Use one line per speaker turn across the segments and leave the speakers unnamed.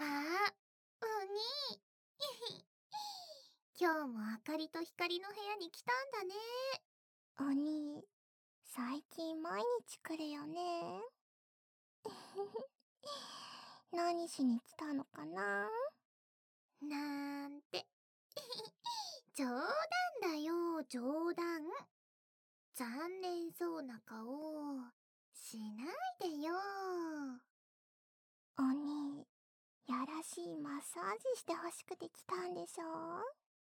あ、おに。今日もあかりとひかりの部屋に来たんだね。
お兄、最近毎日来るよね。何しに来たのかな？
なんて。冗談だよ、冗談。残念そうな顔しないでよ。
お兄、やらしいマッサージしてほしくて来たんでしょ？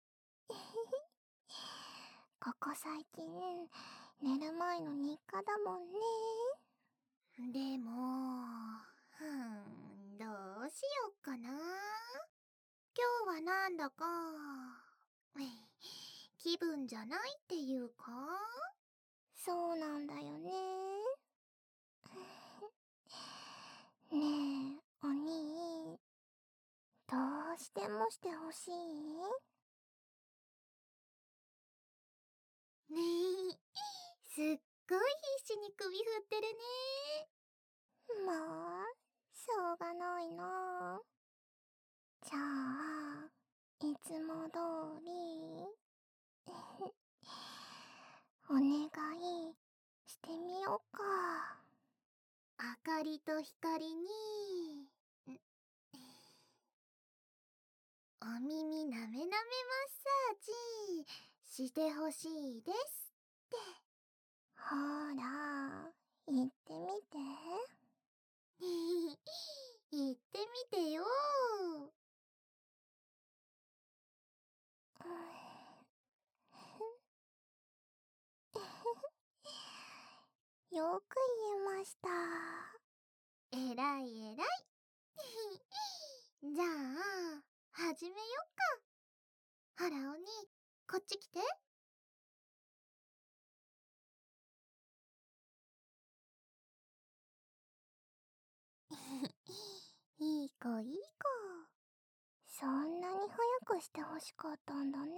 ここ最近、寝る前の日課だもんね。
でも、どうしよっかな。今日はなんだか、気分じゃないっていうか。
そうなんだよね。ねえ、お兄、どうしてもしてほしい？
ねえ、すっごい必死に首振ってるね。
まあ、しょうがないな。じゃあ、いつも通り、お願いしてみようか。
あかりとひかりに、お耳なめなめマッサージしてほしいですって。
ほら、言ってみて。
言ってみてよ。
よく言えました。
えらいえらい。じゃあ、始めよっか。ほらおに、こっち来て。いい子いい子。
そんなに早くしてほしかったんだね。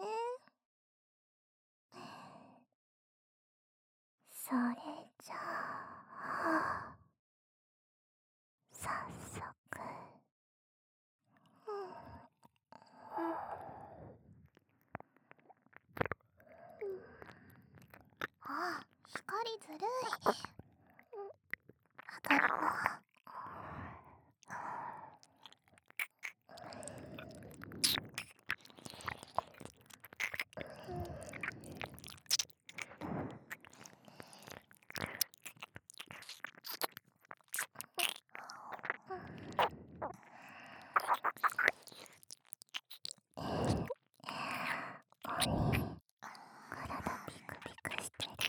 それじゃあ、早速。
あ、光ずるい。あかりも。
体ピクピクしてる。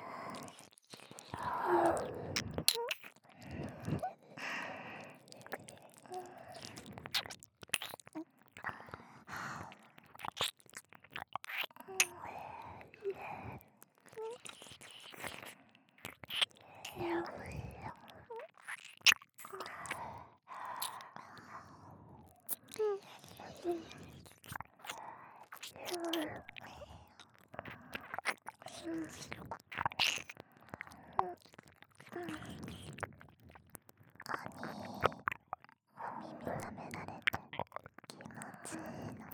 お耳舐められて気持ちいいの。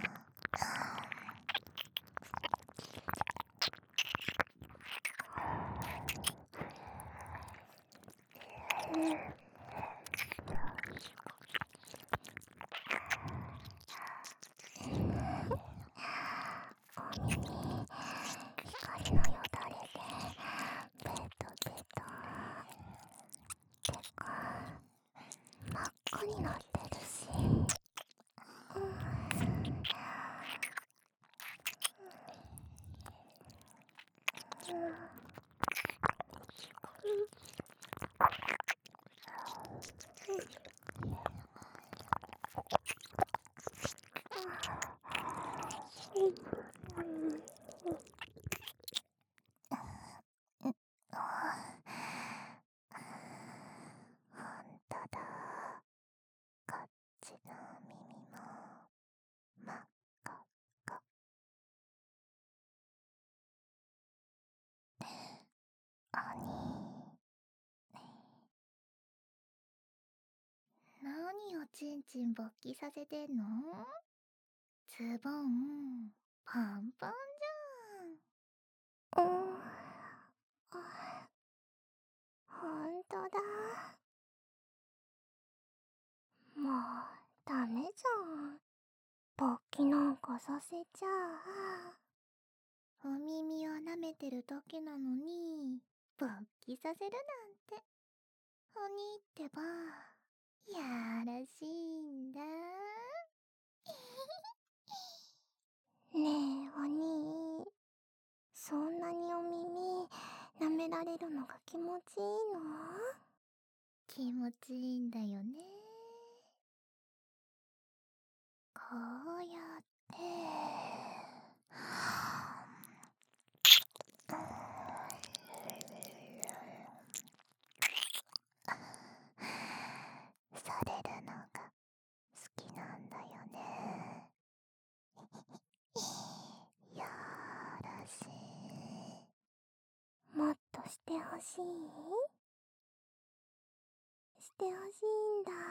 お耳、光のよだれで、ベトベト。てか、真っ赤になってるし。
ほんとだ。こっちの耳も真っ赤っか。 何をちんちん勃起させてんの？ズボンパンパン
うん、ほんとだ。もうダメじゃん。勃起なんかさせちゃ
じゃん。お耳を舐めてるだけなのに勃起させるなんて、鬼ってばやらしいんだ。
ねえお兄、そんなにお耳舐められるのが気持ちいいの？
気持ちいいんだよね。こうやってされるのが好きなんだよね。やらしい。
もっとしてほしい？してほしいんだ。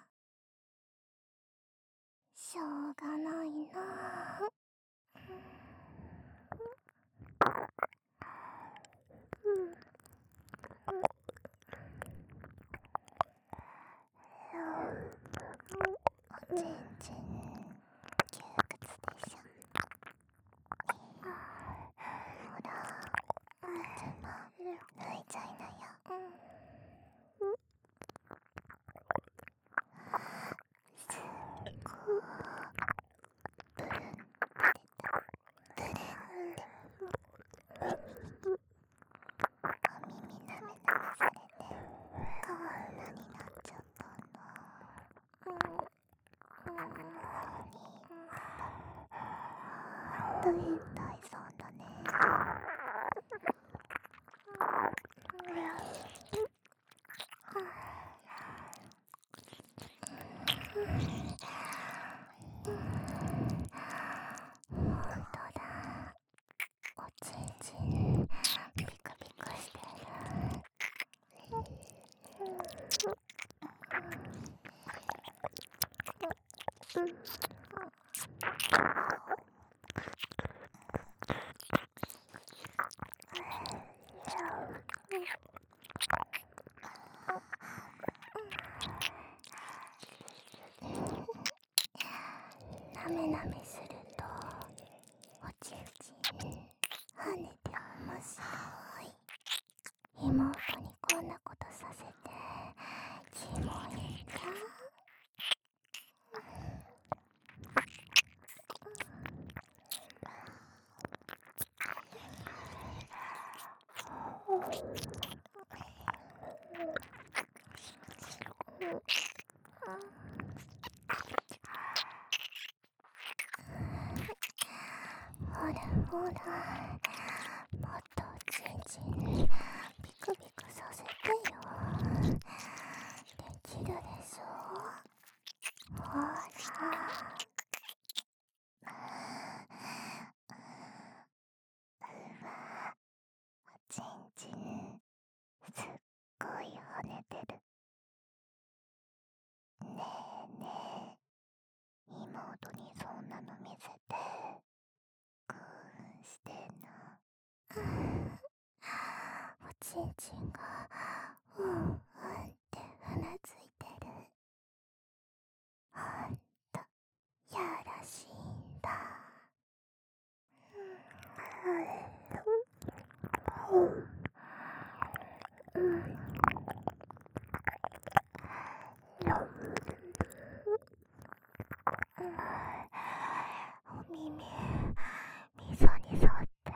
しょうがないな。
おちんちん窮屈でしょ。ほら、パジャマ脱いじゃいなよ。すっごーブルンってブルンってお耳なめなめされてこんなになっちゃったんだ。大損だね。
ほんとだ。おちんちんピクピクしてる。なめなめするとおちんちん跳ねて面白い。妹にこんなことさせてキモいんだ。ほらほら、もっとおちんちんピクピクさせてよ。できるでしょ。ほら。
おちんちんすっごい跳ねてる。ねえねえ、妹にそんなの見せて興奮してんの？
おちんちんがうんうんってうなずいてる。ほんとやらしいんだ。お耳溝に沿って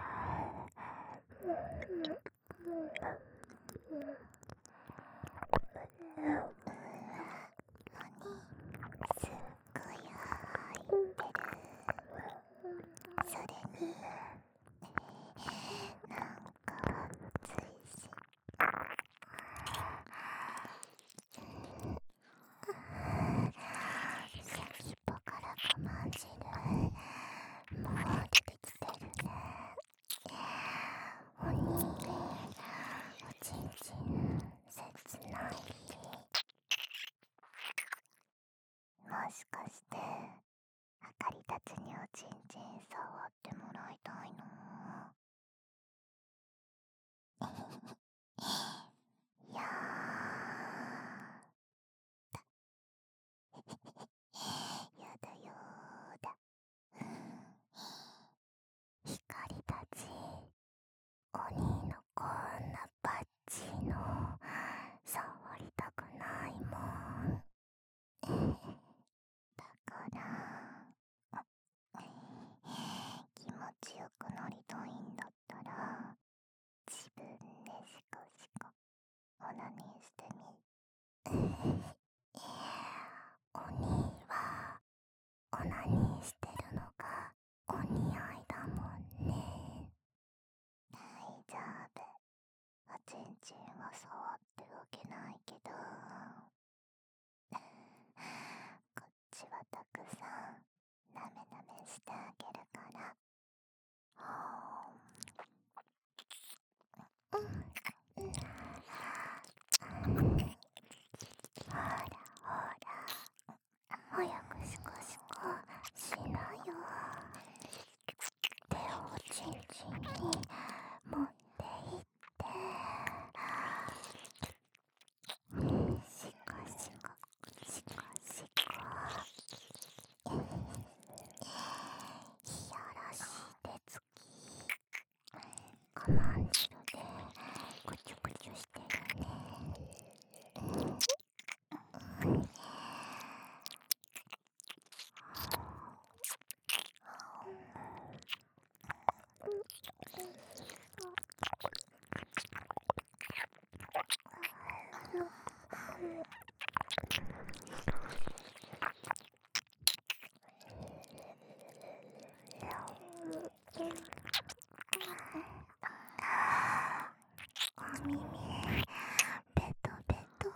すっごい入ってる。それになんか熱いし。
先っぽからこまんじるもう出てきてるね。おにおちんちんしかしてあかりたちにおちんちん触ってもらいたいの？やだよーだ。ひかりたち、お兄のこんなバッチリの触りたくないもん。だから気持ちよくなりたいんだったら自分でシコシコオナニーしてみ。お兄はオナニーしてるのがお似合いだもんね。大丈夫、おちんちんは触ってあげないけどこっちはたくさんなめなめしてあげるから。ほらほら、早くシコシコしなよ。手をおちんちんに持っていって、シコシコシコシコ。いやらしい手つき、我慢汁でぐちゅぐちゅしてるね。お耳ベトベト。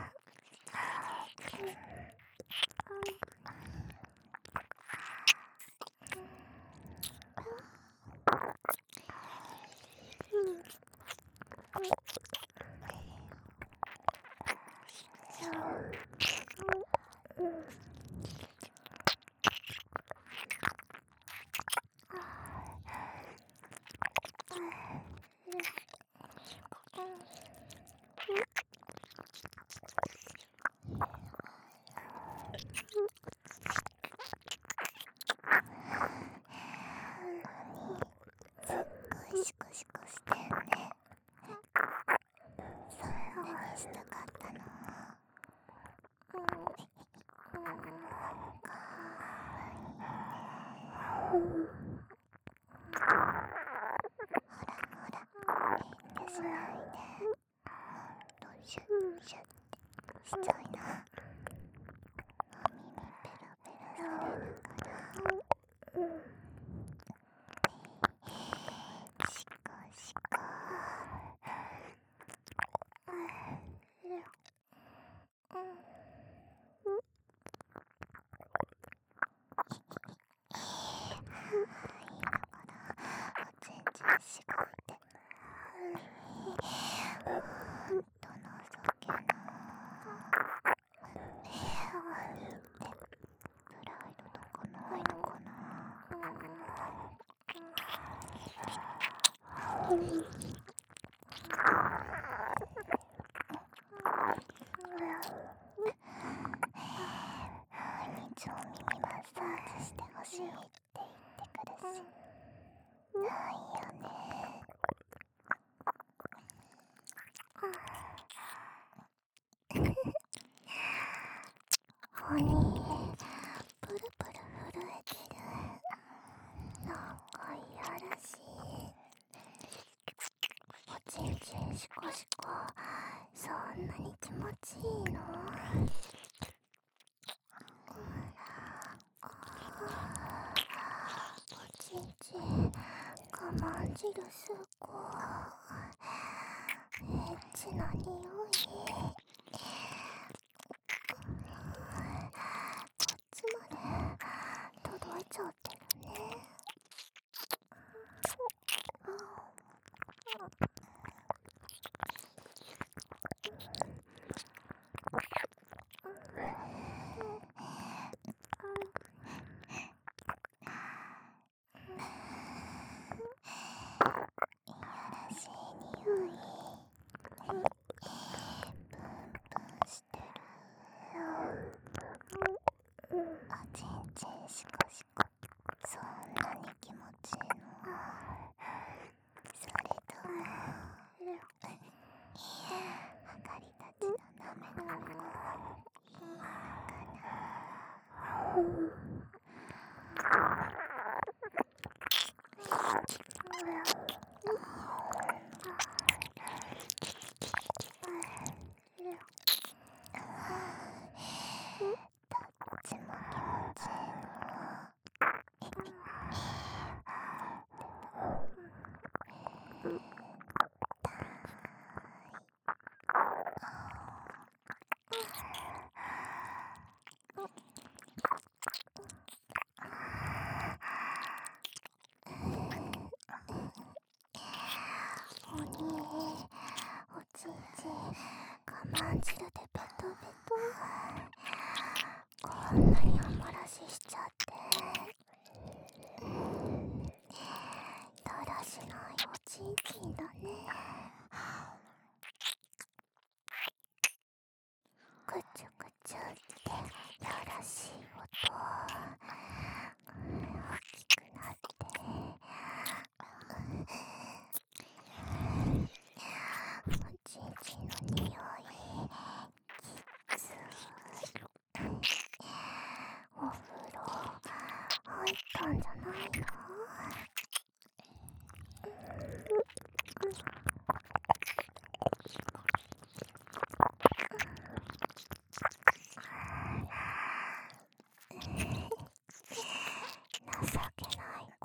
シコシコしてんね。そんなにしたかったの？ほらほら、遠慮しないで。ほんとシュッシュッってしちゃいな。お耳ペラペラされるから。シコシコ。おちんちんしごいて、ほんと情けない。プライドとかないのかな。毎日お耳マッサージしてほしいって言ってくるし、ないよね。おにプルプル震えてる。なんかいやらしい。おちんちんシコシコ、そんなに気持ちいいの？おちんちん我慢汁すっごいエッチな匂い。こっちまで届いちゃってるね。 ちも気持ちいいおにおちんちん我慢汁でペトペトこんなにお漏らししちゃってだらしないおちんちんだね。ぐちゅぐちゅってやらしい音大きくなっておちんちんの匂いきつい。お風呂入ったんじゃないの？情けない声。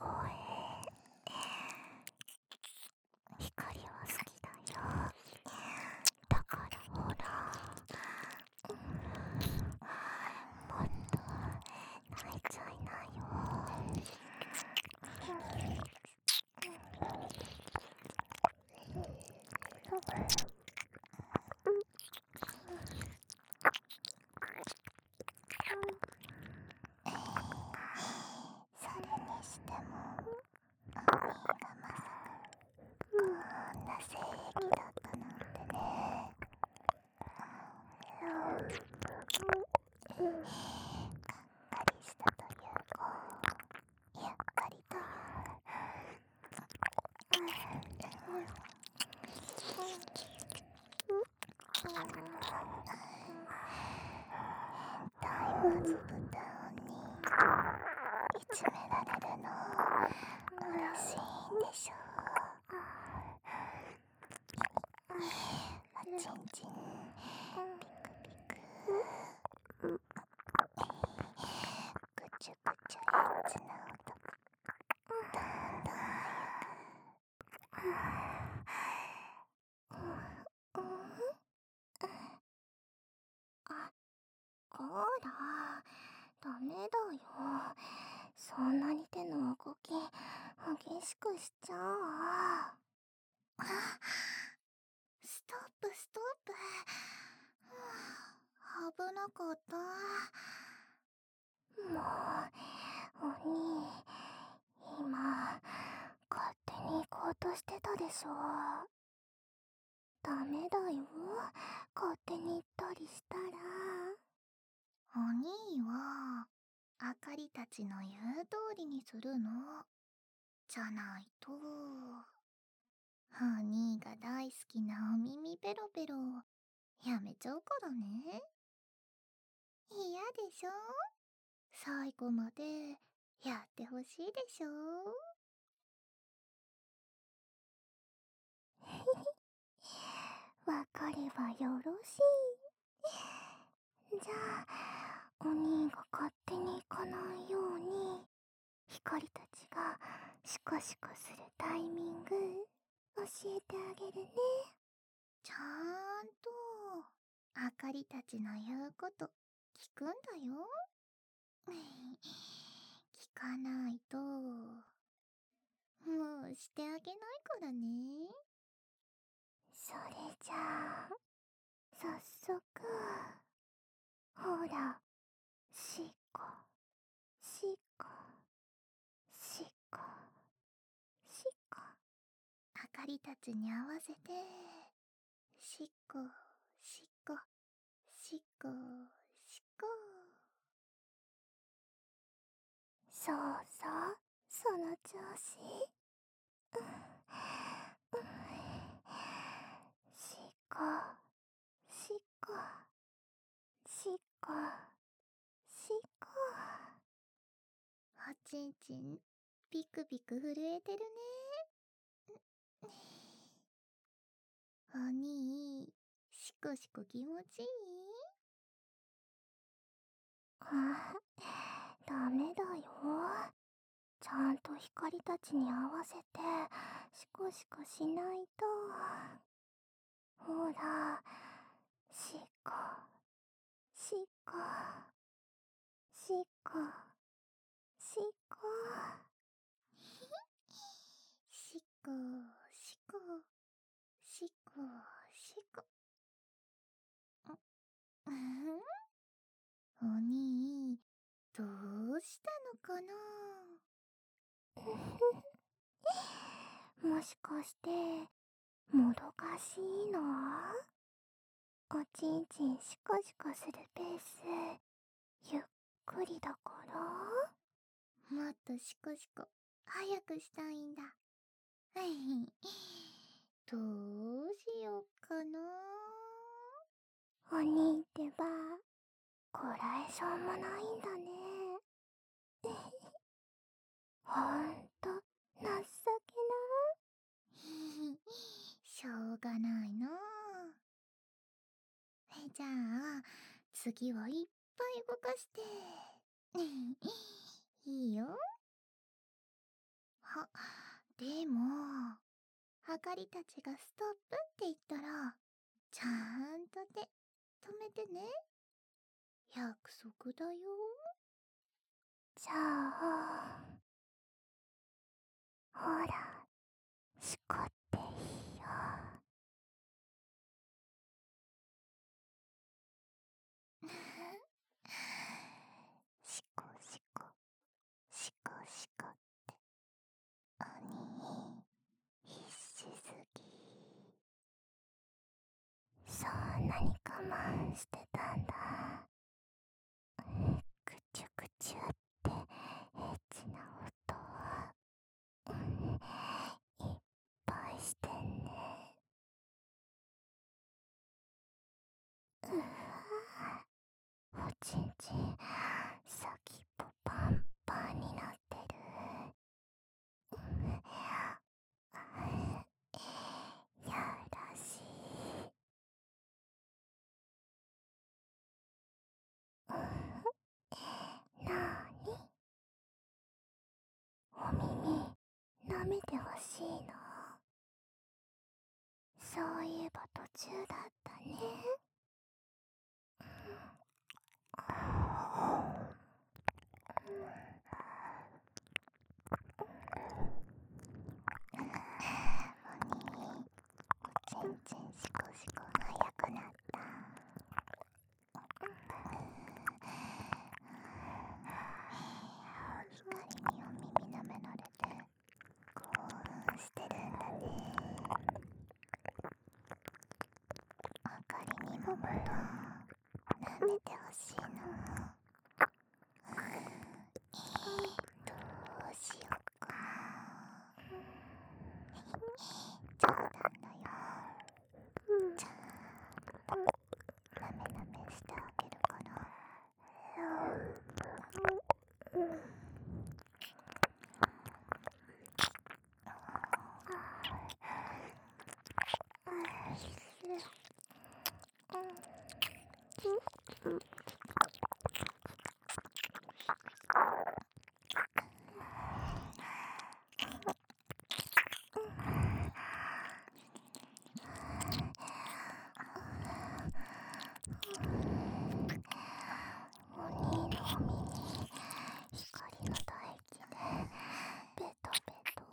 光は好きだよ。だからほらもっと泣いちゃいなよ。それにしてもお兄がまさかこんな性癖だったなんてね。がっかりしたというかやっかりという大物豚にいじめられるの嬉しいんでしょう。おちんちんピクピクぐちゅぐちゅエッチな音どんどんあ、こらダメだよ。そんなに手の動き激しくしちゃうわ。
ストップストップ。危なかった。
もうお兄今勝手に行こうとしてたでしょ。ダメだよ勝手に行ったりしたら。
お兄はあかりたちの言う通りにするのじゃないとお兄が大好きなお耳ペロペロやめちゃうからね。嫌でしょ？最後までやってほしいでしょ？
わかればよろしい。じゃあお兄が勝手に行かないように光たちがシコシコするタイミング教えてあげるね。
ちゃんとあかりたちの言うこと聞くんだよ。聞かないともうしてあげないからね。
それじゃあ早速ほらしこしこしこしこ
あかりたちに合わせてしっこしっこしっこしっこ。
そうそうその調子。しこしこしこしこ。
ちんちんピクピク震えてるね。お兄、しこしこ気持ちいい？
ダメだよ。ちゃんと光たちに合わせてシコシコしないと。ほら、シコシコシコシコ。
しこしこしこしこ。お兄、どうしたのかな？
もしかしてもどかしいの？おちんちんシコシコするペースゆっくりだから？
もっとシコシコ早くしたいんだ。どうしようかな。
お兄ってばこらえ性もないんだね。ほんと情けない。
しょうがないな。じゃあ次はいっぱい動かして。いいよ。でもはかりたちがストップって言ったらちゃんと手止めてね。約束だよ。
じゃあほらしこっていいよ。シコシコシコシコってお兄必死すぎ。そんなに我慢してたんだ。くちゅくちゅってエッチな音いっぱいしてんね。おちんちん先っぽパンパンになってる。やらしい。なーに？お耳舐めてほしいの？そういえば途中だったね。おちんちんシコシコ早くなった。光にお耳舐められて興奮してるんだね。あかりにももっと舐めてほしいの。どうしよっかな。冗談だよ。ちゃんとなめなめしてあげるから。お兄のお耳光の唾液でベトベト。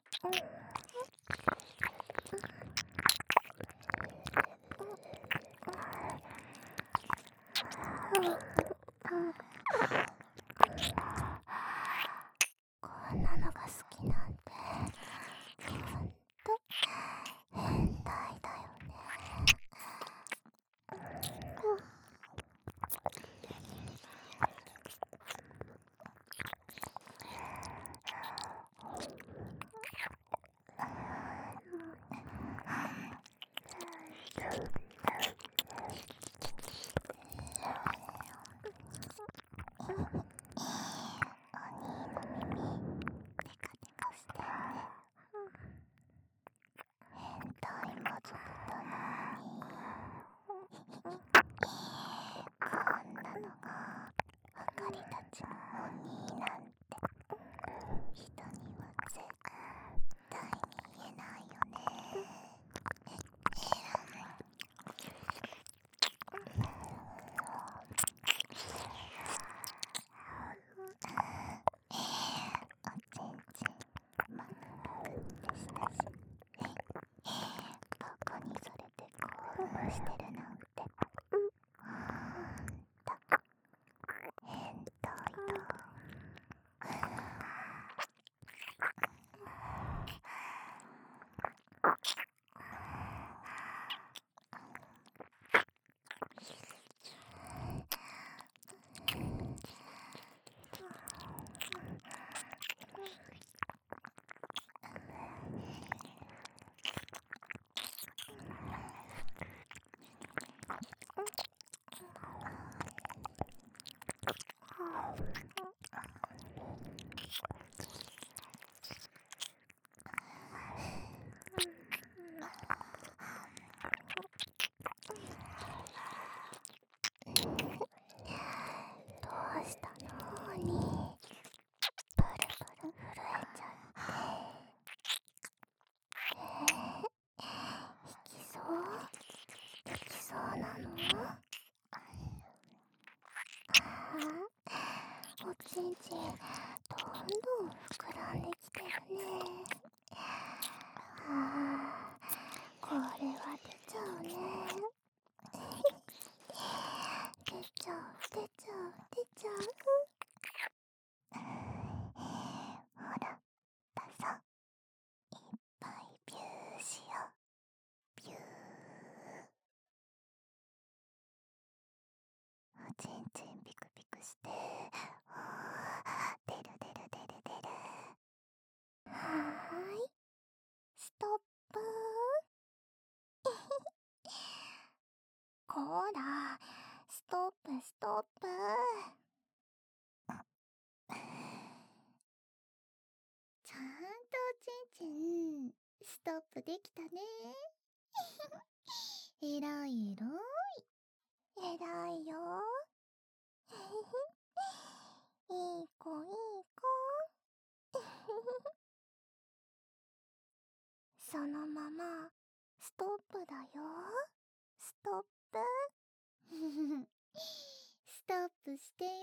おしてるなんて変態だ。どうしたのおに。ブルブル震えちゃって引きそうなの。おちんちんどんどん膨らんできてるね。これは出ちゃうね。出ちゃう。ほら、出そう。いっぱいビューしよう。ビュー。おちんちんピクピクして、出る。はーい、ストップこーら、ストップ。
ちゃんとおちんちんストップできたね。えらい。
偉いよ。いい子。そのままストップだよ。ストップ。
ストップしてよ。